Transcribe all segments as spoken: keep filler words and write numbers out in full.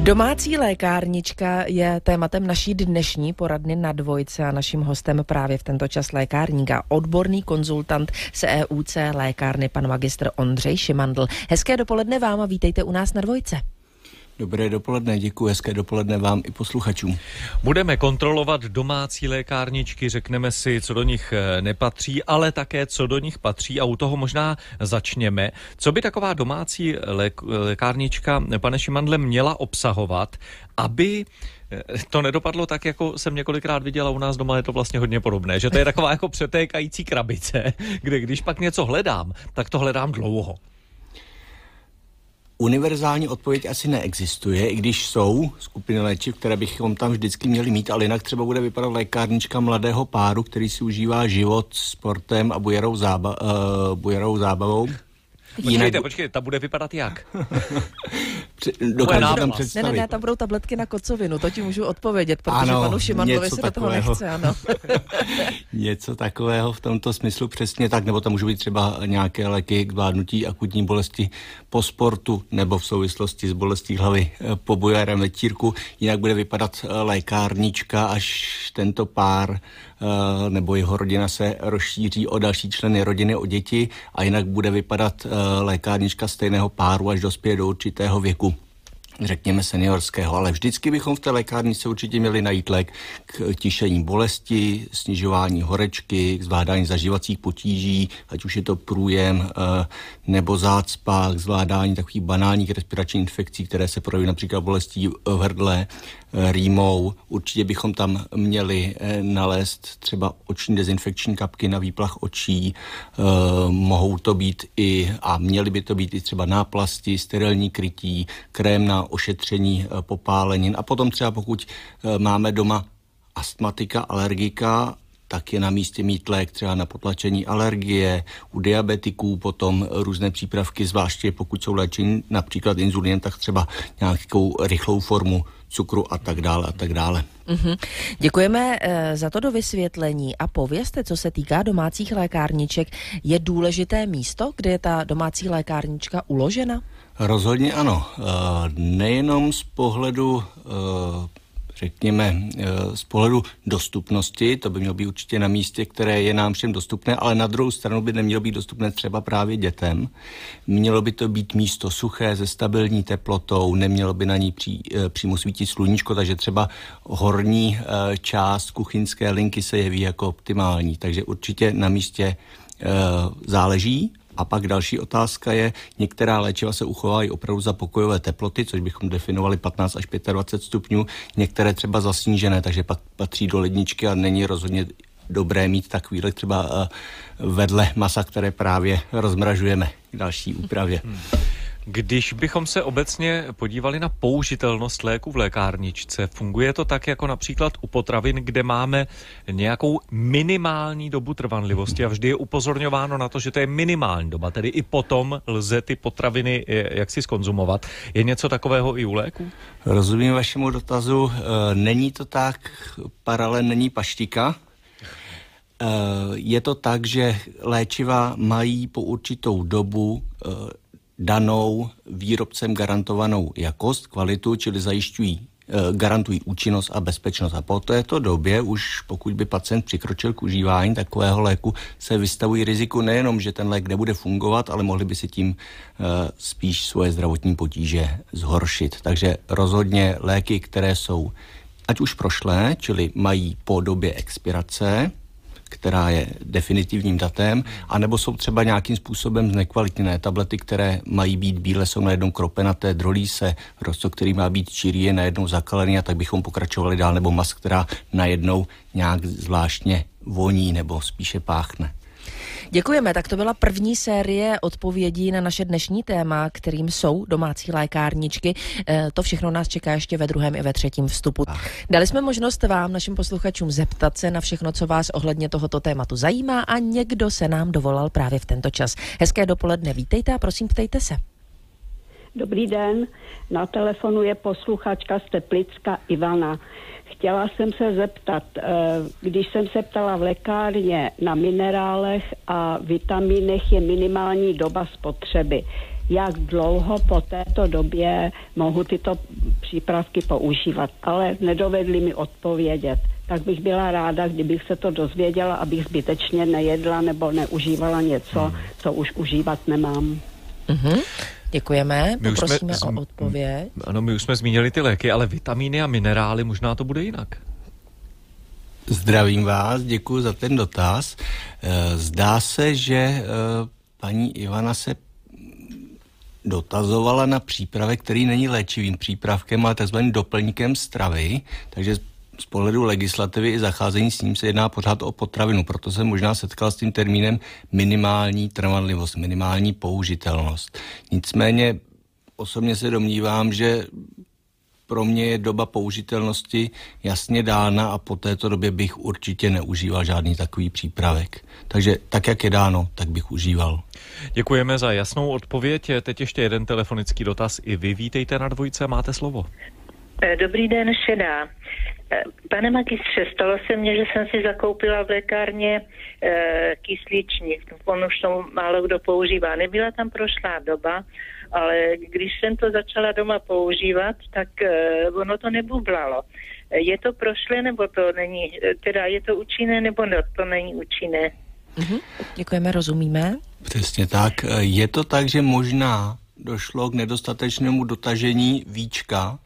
Domácí lékárnička je tématem naší dnešní poradny na Dvojce a naším hostem právě v tento čas lékárník a odborný konzultant z E U C lékárny, pan magistr Ondřej Šimandl. Hezké dopoledne vám a vítejte u nás na Dvojce. Dobré dopoledne, děkuji, hezké dopoledne vám i posluchačům. Budeme kontrolovat domácí lékárničky, řekneme si, co do nich nepatří, ale také, co do nich patří a u toho možná začněme. Co by taková domácí lék- lékárnička, pane Šimandle, měla obsahovat, aby to nedopadlo tak, jako jsem několikrát viděla u nás doma, je to vlastně hodně podobné, že to je taková jako přetékající krabice, kde když pak něco hledám, tak to hledám dlouho. Univerzální odpověď asi neexistuje, i když jsou skupiny léčiv, které bychom tam vždycky měli mít, ale jinak třeba bude vypadat lékárnička mladého páru, který si užívá život sportem a bujarou, zába, uh, bujarou zábavou. Počkejte, jinak... počkejte, ta bude vypadat jak? Dokážu tam představit. Ne, ne, ne, tam budou tabletky na kocovinu, to ti můžu odpovědět, protože ano, panu Šimandlovi se do toho nechce, ano. Něco takového v tomto smyslu přesně tak, nebo tam můžou být třeba nějaké léky k zvládnutí akutní bolesti po sportu, nebo v souvislosti s bolestí hlavy po bujarém večírku. Jinak bude vypadat lékárnička, až tento pár nebo jeho rodina se rozšíří o další členy rodiny, o děti, a jinak bude vypadat lékárnička stejného páru, až dospěje do určitého věku, řekněme seniorského, ale vždycky bychom v té lékárničce určitě měli najít lék k tišení bolesti, snižování horečky, k zvládání zažívacích potíží, ať už je to průjem nebo zácpa, k zvládání takových banálních respiračních infekcí, které se projeví například bolestí v hrdle, rýmou. Určitě bychom tam měli nalézt třeba oční dezinfekční kapky na výplach očí, e, mohou to být i, a měly by to být i třeba náplasti, sterilní krytí, krém na ošetření popálenin, a potom třeba pokud máme doma astmatika, alergika, tak je na místě mít lék třeba na potlačení alergie, u diabetiků potom různé přípravky, zvláště pokud jsou léčení například inzulinem, tak třeba nějakou rychlou formu cukru a tak dále a tak dále. Mm-hmm. Děkujeme e, za to do vysvětlení a povězte, co se týká domácích lékárniček, je důležité místo, kde je ta domácí lékárnička uložena? Rozhodně ano. E, nejenom z pohledu e, řekněme, z pohledu dostupnosti, to by mělo být určitě na místě, které je nám všem dostupné, ale na druhou stranu by nemělo být dostupné třeba právě dětem. Mělo by to být místo suché, se stabilní teplotou, nemělo by na ní pří, přímo svítit sluníčko, takže třeba horní část kuchyňské linky se jeví jako optimální, takže určitě na místě záleží. A pak další otázka je, některá léčiva se uchovávají opravdu za pokojové teploty, což bychom definovali patnáct až dvacet pět stupňů, některé třeba za snížené, takže pak patří do ledničky a není rozhodně dobré mít takovýhle třeba vedle masa, které právě rozmražujeme k další úpravě. Hmm. Když bychom se obecně podívali na použitelnost léku v lékárničce, funguje to tak jako například u potravin, kde máme nějakou minimální dobu trvanlivosti a vždy je upozorňováno na to, že to je minimální doba, tedy i potom lze ty potraviny jaksi zkonzumovat. Je něco takového i u léku? Rozumím vašemu dotazu. Není to tak, paralel není paštika. Je to tak, že léčiva mají po určitou dobu danou výrobcem garantovanou jakost, kvalitu, čili zajišťují, garantují účinnost a bezpečnost. A po této době už, pokud by pacient přikročil k užívání takového léku, se vystavují riziku nejenom, že ten lék nebude fungovat, ale mohli by si tím uh, spíš svoje zdravotní potíže zhoršit. Takže rozhodně léky, které jsou ať už prošlé, čili mají po době expirace, která je definitivním datem, anebo jsou třeba nějakým způsobem znekvalitněné tablety, které mají být bílé, jsou najednou kropenaté, drolí se, roztok, který má být čirý, je najednou zakalený, a tak bychom pokračovali dál, nebo mas, která najednou nějak zvláštně voní nebo spíše páchne. Děkujeme, tak to byla první série odpovědí na naše dnešní téma, kterým jsou domácí lékárničky. E, to všechno nás čeká ještě ve druhém i ve třetím vstupu. Dali jsme možnost vám, našim posluchačům, zeptat se na všechno, co vás ohledně tohoto tématu zajímá, a někdo se nám dovolal právě v tento čas. Hezké dopoledne, vítejte a prosím, ptejte se. Dobrý den, na telefonu je posluchačka z Teplicka Ivana. Chtěla jsem se zeptat, když jsem se ptala v lékárně na minerálech a vitamínech je minimální doba spotřeby. jak dlouho po této době mohu tyto přípravky používat, ale nedovedli mi odpovědět. Tak bych byla ráda, kdybych se to dozvěděla, abych zbytečně nejedla nebo neužívala něco, hmm. co už užívat nemám. Mm-hmm. Děkujeme, my poprosíme jsme, o odpověď. Ano, my už jsme zmínili ty léky, ale vitamíny a minerály, možná to bude jinak. Zdravím vás, děkuji za ten dotaz. Zdá se, že paní Ivana se dotazovala na přípravek, který není léčivým přípravkem, ale takzvaným doplňkem stravy, takže z pohledu legislativy i zacházení s ním se jedná pořád o potravinu, proto jsem možná setkal s tím termínem minimální trvanlivost, minimální použitelnost. Nicméně osobně se domnívám, že pro mě je doba použitelnosti jasně dána a po této době bych určitě neužíval žádný takový přípravek. Takže tak, jak je dáno, tak bych užíval. Děkujeme za jasnou odpověď. Teď ještě jeden telefonický dotaz. I vy vítejte na Dvojce, máte slovo. Dobrý den, Šedá. Pane magistře, stalo se mně, že jsem si zakoupila v lékárně e, kyslíčník. On už to málo kdo používá. Nebyla tam prošlá doba, ale když jsem to začala doma používat, tak e, ono to nebublalo. Je to prošlé, nebo to není, teda je to účinné, nebo ne, to není účinné? Mhm. Děkujeme, rozumíme. Přesně tak. Je to tak, že možná došlo k nedostatečnému dotažení víčka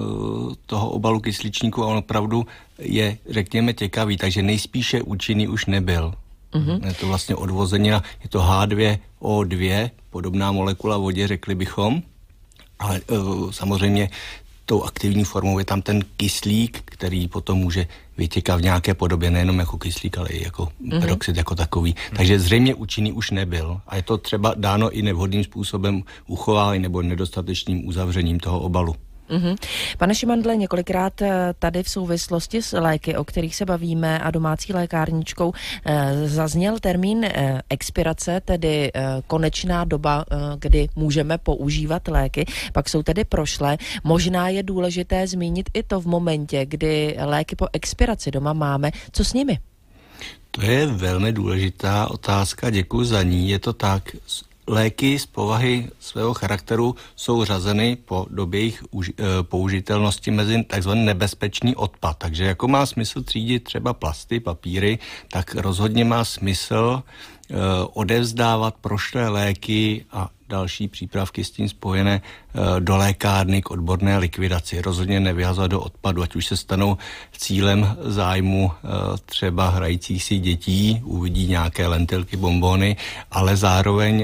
toho obalu kysličníku a on opravdu je, řekněme, těkavý, takže nejspíše účinný už nebyl. Mm-hmm. Je to vlastně odvozenina, je to H dva O dva, podobná molekula vodě, řekli bychom, ale uh, samozřejmě tou aktivní formou je tam ten kyslík, který potom může vytěkat v nějaké podobě, nejenom jako kyslík, ale i jako mm-hmm. peroxid jako takový. Mm-hmm. Takže zřejmě účinný už nebyl. A je to třeba dáno i nevhodným způsobem uchování nebo nedostatečným uzavřením toho obalu. Mm-hmm. Pane Šimandle, několikrát tady v souvislosti s léky, o kterých se bavíme, a domácí lékárničkou zazněl termín expirace, tedy konečná doba, kdy můžeme používat léky, pak jsou tedy prošlé. Možná je důležité zmínit i to v momentě, kdy léky po expiraci doma máme. Co s nimi? To je velmi důležitá otázka, děkuji za ní. Je to tak, léky z povahy svého charakteru jsou řazeny po době jejich už, e, použitelnosti mezi takzvaný nebezpečný odpad. Takže jako má smysl třídit třeba plasty, papíry, tak rozhodně má smysl e, odevzdávat prošlé léky a další přípravky s tím spojené e, do lékárny k odborné likvidaci. Rozhodně nevyhazovat do odpadu, ať už se stanou cílem zájmu e, třeba hrajících si dětí, uvidí nějaké lentilky, bonbony, ale zároveň e,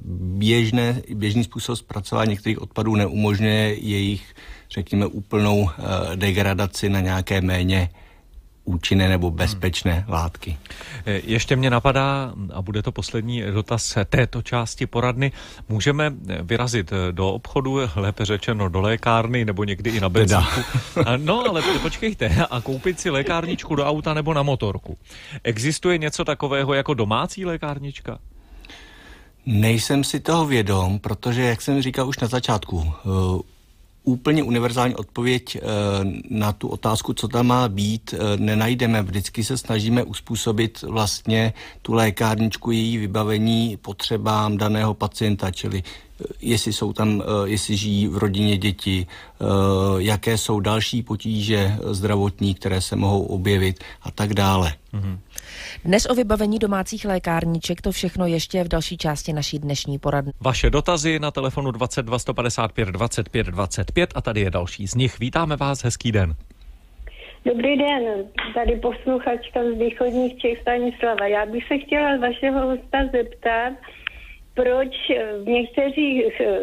běžné, běžný způsob zpracování některých odpadů neumožňuje jejich, řekněme, úplnou e, degradaci na nějaké méně účinné nebo bezpečné hmm. látky. Ještě mě napadá, a bude to poslední dotaz této části poradny, můžeme vyrazit do obchodu, lépe řečeno do lékárny, nebo někdy i na benzínku. No, ale počkejte, a koupit si lékárničku do auta nebo na motorku. Existuje něco takového jako domácí lékárnička? Nejsem si toho vědom, protože, jak jsem říkal už na začátku, úplně univerzální odpověď e, na tu otázku, co tam má být, e, nenajdeme. Vždycky se snažíme uspůsobit vlastně tu lékárničku, její vybavení potřebám daného pacienta, čili e, jestli jsou tam, e, jestli žijí v rodině děti, e, jaké jsou další potíže zdravotní, které se mohou objevit a tak dále. Mm-hmm. Dnes o vybavení domácích lékárniček, to všechno ještě v další části naší dnešní poradny. Vaše dotazy na telefonu dvacet dva sto padesát pět dvacet pět dvacet pět a tady je další z nich. Vítáme vás, hezký den. Dobrý den, tady posluchačka z východních Čech Stanislava. Já bych se chtěla z vašeho hosta zeptat, proč v některých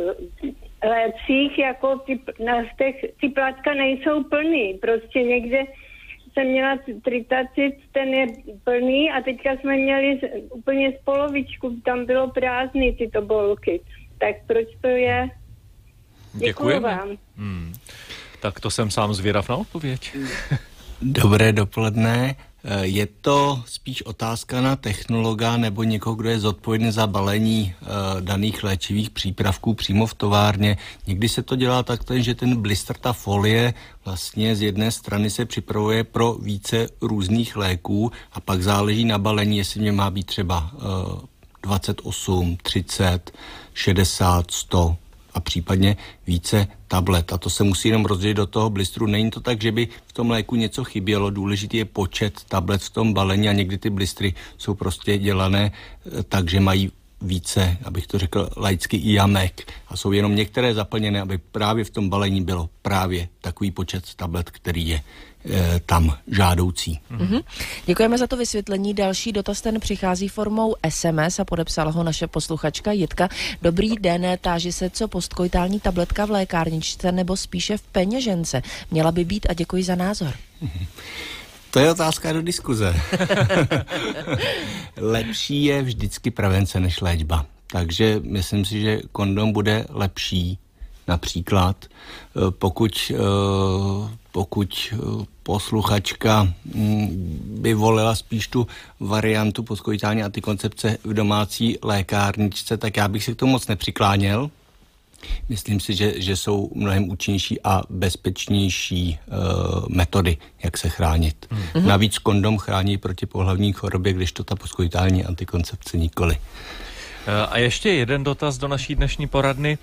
lécích jako ty, na těch, ty plátka nejsou plný. Prostě někde jsem měla tritacit, ten je plný a teďka jsme měli úplně z polovičku, tam bylo prázdný tyto bolky. Tak proč to je? Děkuji vám. Hmm. Tak to jsem sám zvědav na odpověď. Dobré dopoledne. Je to spíš otázka na technologa nebo někoho, kdo je zodpovědný za balení uh, daných léčivých přípravků přímo v továrně. Někdy se to dělá tak, že ten blister, ta folie, vlastně z jedné strany se připravuje pro více různých léků a pak záleží na balení, jestli mě má být třeba uh, dvacet osm, třicet, šedesát, sto a případně více tablet. A to se musí jenom rozdělit do toho blistru. Není to tak, že by v tom léku něco chybělo. Důležitý je počet tablet v tom balení a někdy ty blistry jsou prostě dělané tak, že mají více, abych to řekl laicky, jamek a jsou jenom některé zaplněné, aby právě v tom balení bylo právě takový počet tablet, který je e, tam žádoucí. Mm-hmm. Děkujeme za to vysvětlení. Další dotaz ten přichází formou es em es a podepsala ho naše posluchačka Jitka. Dobrý den, táži se, co postkoitální tabletka v lékárničce nebo spíše v peněžence měla by být a děkuji za názor. Mm-hmm. To je otázka do diskuze. Lepší je vždycky prevence než léčba. Takže myslím si, že kondom bude lepší. Například, pokud, pokud posluchačka by volila spíš tu variantu postkoitální antikoncepce v domácí lékárničce, tak já bych si k tomu moc nepřikláněl. Myslím si, že, že jsou mnohem účinnější a bezpečnější uh, metody, jak se chránit. Mm-hmm. Navíc kondom chrání proti pohlavní chorobě, když to ta postkoitální antikoncepce nikoli. A ještě jeden dotaz do naší dnešní poradny.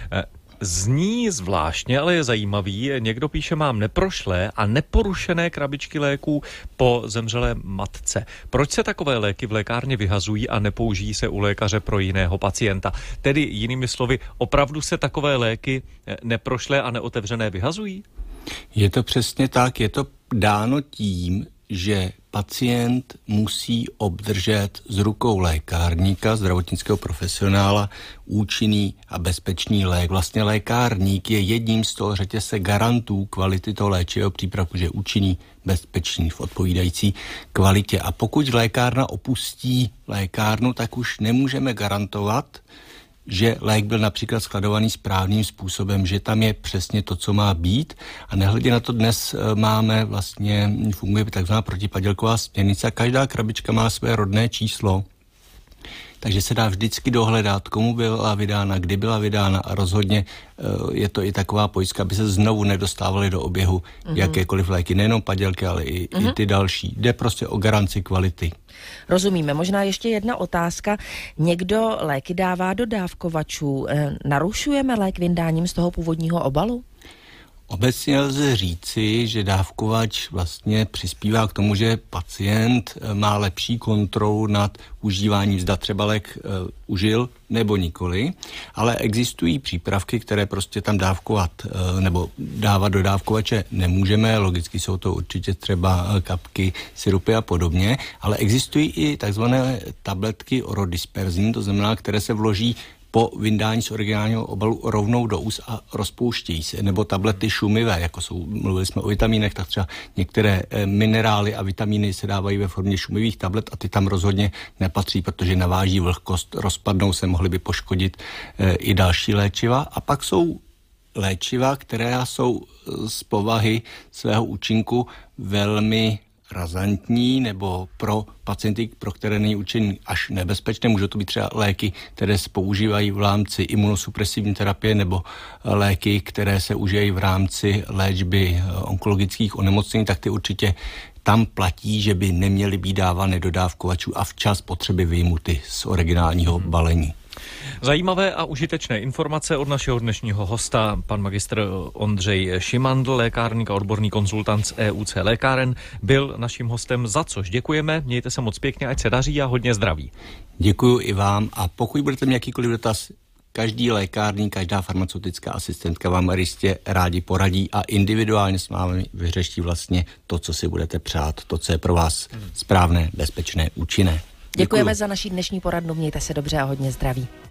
Zní zvláštně, ale je zajímavý. Někdo píše, mám neprošlé a neporušené krabičky léků po zemřelé matce. Proč se takové léky v lékárně vyhazují a nepoužijí se u lékaře pro jiného pacienta? Tedy jinými slovy, opravdu se takové léky neprošlé a neotevřené vyhazují? Je to přesně tak. Je to dáno tím, že pacient musí obdržet z rukou lékárníka, zdravotnického profesionála, účinný a bezpečný lék. Vlastně lékárník je jedním z toho řetězce garantů kvality toho léčivého přípravku, že je účinný, bezpečný v odpovídající kvalitě. A pokud lékárna opustí lékárnu, tak už nemůžeme garantovat, že lék byl například skladovaný správným způsobem, že tam je přesně to, co má být. A nehledě na to dnes máme vlastně, funguje takzvaná protipadělková směrnice a každá krabička má své rodné číslo. Takže se dá vždycky dohledat, komu byla vydána, kdy byla vydána a rozhodně je to i taková pojistka, aby se znovu nedostávaly do oběhu mm-hmm. jakékoliv léky, nejenom padělky, ale i, mm-hmm. i ty další. Jde prostě o garanci kvality. Rozumíme. Možná ještě jedna otázka. Někdo léky dává do dávkovačů. Narušujeme lék vyndáním z toho původního obalu? Obecně lze říci, že dávkovač vlastně přispívá k tomu, že pacient má lepší kontrolu nad užíváním, zda třeba lék uh, užil nebo nikoli, ale existují přípravky, které prostě tam dávkovat uh, nebo dávat do dávkovače nemůžeme, logicky jsou to určitě třeba kapky, sirupy a podobně, ale existují i takzvané tabletky orodisperzní, to znamená, které se vloží po vyndání z originálního obalu rovnou do úst a rozpouštějí se. Nebo tablety šumivé, jako jsou, mluvili jsme o vitamínech, tak třeba některé e, minerály a vitamíny se dávají ve formě šumivých tablet a ty tam rozhodně nepatří, protože naváží vlhkost, rozpadnou se, mohly by poškodit e, i další léčiva. A pak jsou léčiva, která jsou z povahy svého účinku velmi razantní nebo pro pacienty, pro které není určený až nebezpečné. Můžou to být třeba léky, které se používají v rámci imunosupresivní terapie nebo léky, které se užívají v rámci léčby onkologických onemocnění, tak ty určitě tam platí, že by neměly být dávány do dávkovačů a včas potřeby vyjmuty z originálního balení. Zajímavé a užitečné informace od našeho dnešního hosta, pan magistr Ondřej Šimandl, lékárník a odborný konzultant z E U C lékáren, byl naším hostem, za což děkujeme. Mějte se moc pěkně, ať se daří a hodně zdraví. Děkuju i vám a pokud budete mít jakýkoliv dotaz, každý lékárník, každá farmaceutická asistentka vám jistě rádi poradí a individuálně s vámi vyřeší vlastně to, co si budete přát, to, co je pro vás správné, bezpečné, účinné. Děkujeme Děkuju. za naší dnešní poradnu, mějte se dobře a hodně zdraví.